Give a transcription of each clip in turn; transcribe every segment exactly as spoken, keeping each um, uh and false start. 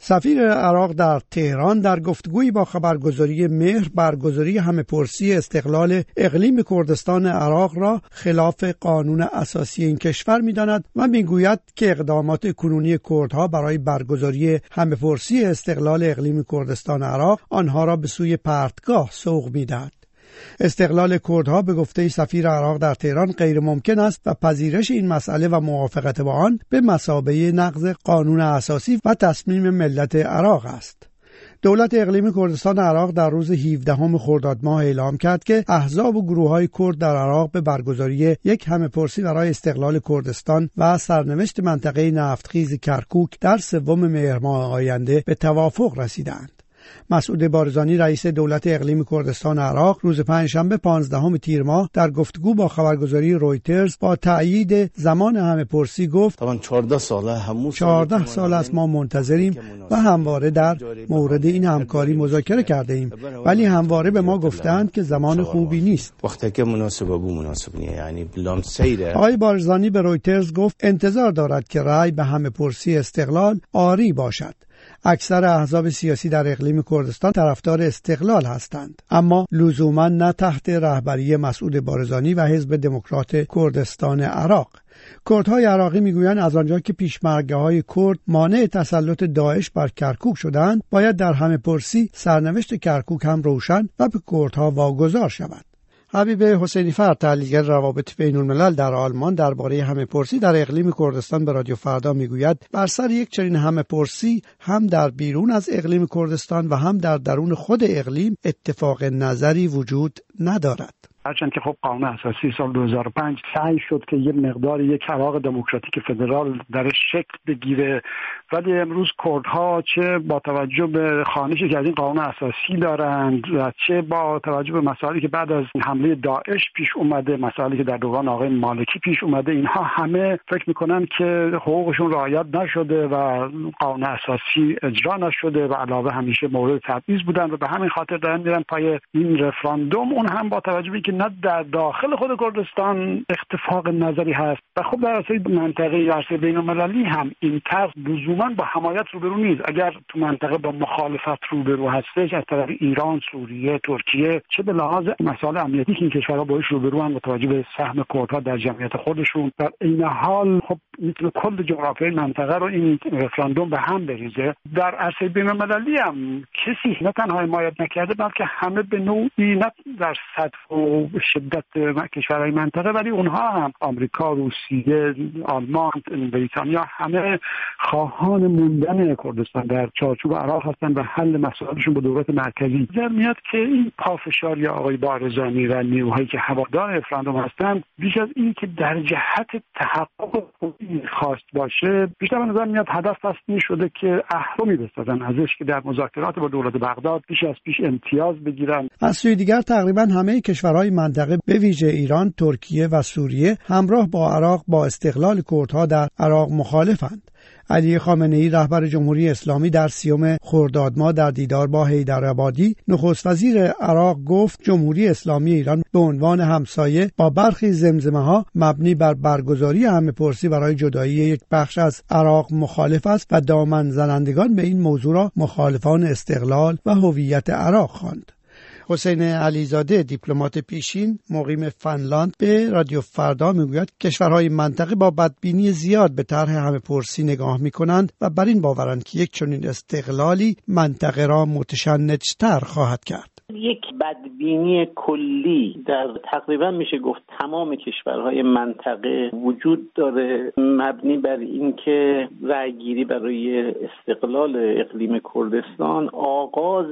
سفیر عراق در تهران در گفتگویی با خبرگزاری مهر برگزاری همه‌پرسی استقلال اقلیم کردستان عراق را خلاف قانون اساسی این کشور می‌داند و می‌گوید که اقدامات کنونی کردها برای برگزاری همه‌پرسی استقلال اقلیم کردستان عراق آنها را به سوی پرتگاه سوق می‌دهد. استقلال کردها به گفته سفیر عراق در تهران غیر ممکن است و پذیرش این مسئله و موافقت با آن به مثابه نقض قانون اساسی و تصمیم ملت عراق است. دولت اقلیم کردستان عراق در روز هفدهم خرداد ماه اعلام کرد که احزاب و گروه‌های کرد در عراق به برگزاری یک همه‌پرسی برای استقلال کردستان و سرنوشت منطقه نفتخیز کرکوک در سوم مهر ماه آینده به توافق رسیدند. مسعود بارزانی رئیس دولت اقلیم کردستان عراق روز پنجشنبه پانزدهم تیر ماه در گفتگو با خبرگزاری رویترز با تأیید زمان همه‌پرسی گفت چهارده ساله همون چهارده سال است ما منتظریم و همواره در مورد این همکاری مذاکره کرده ایم، ولی همواره به ما گفتند که زمان خوبی نیست. وقتی که مناسب بود مناسب نیست، یعنی بلام سیره. آقای بارزانی به رویترز گفت انتظار دارد که رأی به همه‌پرسی استقلال آری باشد. اکثر احزاب سیاسی در اقلیم کردستان طرفدار استقلال هستند، اما لزوما نه تحت رهبری مسعود بارزانی و حزب دموکرات کردستان عراق. کردهای عراقی میگویند از آنجا که پیشمرگه‌های کرد مانع تسلط داعش بر کرکوک شدند، باید در همه‌پرسی سرنوشت کرکوک هم روشن و به کردها واگذار شود. حبیب حسینی فر، تحلیلگر روابط بین الملل در آلمان، درباره همه‌پرسی در اقلیم کردستان به رادیو فردا میگوید بر سر یک چنین همه‌پرسی هم در بیرون از اقلیم کردستان و هم در درون خود اقلیم اتفاق نظری وجود ندارد. هرچند که خب قانون اساسی سال دو هزار و پنج سعی شد که یه مقدار یک عراق دموکراتیک فدرال درش شکل بگیره، ولی امروز کردها چه با توجه به خوانشی که از این قانون اساسی دارند و چه با توجه به مسائلی که بعد از حمله داعش پیش اومده، مسائلی که در دوران آقای مالکی پیش اومده، اینها همه فکر میکنن که حقوقشون رعایت نشده و قانون اساسی اجرا نشده و علاوه همیشه مورد تبعیض بودن و به همین خاطر دارن میرن پای این رفراندوم. اون هم با توجه به نه در داخل خود کردستان اتفاق نظری هست و خب در عرصه منطقه عرصه بین المللی هم این طرح لزوما با حمایت روبرو نیست. اگر تو منطقه با مخالفت روبرو هستش از طرف ایران، سوریه، ترکیه، چه به لحاظ مسائل امنیتی که این کشورها باهاش روبرو هستند با توجه به سهم کردها در جمعیت خودشون، در این حال خب میتونه کل جغرافیای منطقه رو این رفراندوم به هم بریزه. در عرصه بین المللی هم کسی نه تنها حمایت نکرده بلکه همه به نوعی نه در سطح و شدت کشورهای منطقه، ولی اونها هم آمریکا، روسیه، آلمان، بریتانیا همه خواهان موندن کردستان در چارچوب عراق هستند و حل مسائلشون با دولت مرکزی. در میاد که این پافشاری آقای بارزانی و نیروهایی که هوادار رفراندوم هستند بیش از این که در جهت تحقق خوبی خواست باشه، بیشتر به نظر میاد هدف بسته شده که اهرمی بسازن ازش که در مذاکرات با دولت بغداد بیش از پیش امتیاز بگیرن. از سوی دیگر تقریبا همه کشورهای منطقه به ویژه ایران، ترکیه و سوریه همراه با عراق با استقلال کردها در عراق مخالفند. علی خامنه‌ای رهبر جمهوری اسلامی در سیوم خرداد ماه در دیدار با حیدرآبادی نخست وزیر عراق گفت جمهوری اسلامی ایران به عنوان همسایه با برخی زمزمه‌ها مبنی بر برگزاری همه‌پرسی برای جدایی یک بخش از عراق مخالف است و دامن زنندگان به این موضوع را مخالفان استقلال و هویت عراق خواند. حسین علیزاده دیپلمات پیشین مقیم فنلاند به رادیو فردا میگوید کشورهای منطقه با بدبینی زیاد به طرح همه‌پرسی نگاه میکنند و بر این باورند که یک چنین استقلالی منطقه را متشنج‌تر خواهد کرد. یک بدبینی کلی در تقریبا میشه گفت تمام کشورهای منطقه وجود داره، مبنی بر اینکه رأیگیری برای استقلال اقلیم کردستان آغاز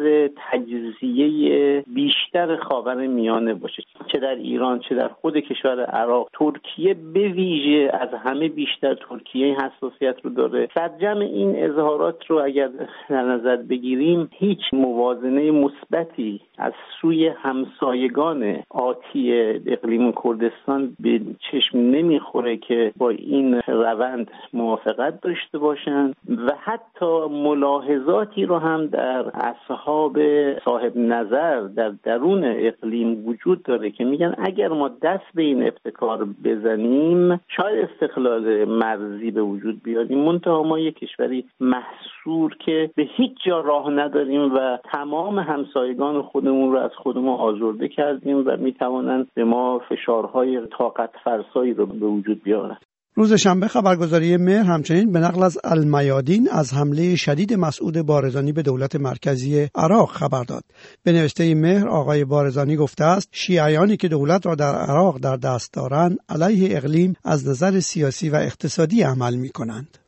تجزیه بیشتر خاورمیانه باشه، چه در ایران چه در خود کشور عراق. ترکیه به ویژه از همه بیشتر ترکیه حساسیت رو داره. سرجم این اظهارات رو اگر در نظر بگیریم هیچ موازنه مثبتی از سوی همسایگان آتی اقلیم کردستان به چشم نمیخوره که با این روند موافقت داشته باشند و حتی ملاحظاتی رو هم در اصحاب صاحب نظر در درون اقلیم وجود داره که میگن اگر ما دست به این ابتکار بزنیم شاید استقلال مرزی به وجود بیاریم، منتها ما یک کشوری محصور که به هیچ جا راه نداریم و تمام همسایگان خودمون رو از خودمون آزرده کردیم و میتوانند به ما فشارهای طاقت فرسایی رو به وجود بیارن. روز شنبه خبرگزاری مهر همچنین به نقل از المیادین از حمله شدید مسعود بارزانی به دولت مرکزی عراق خبر داد. به نوشته مهر آقای بارزانی گفته است شیعیانی که دولت را در عراق در دست دارند علیه اقلیم از نظر سیاسی و اقتصادی عمل می کنند.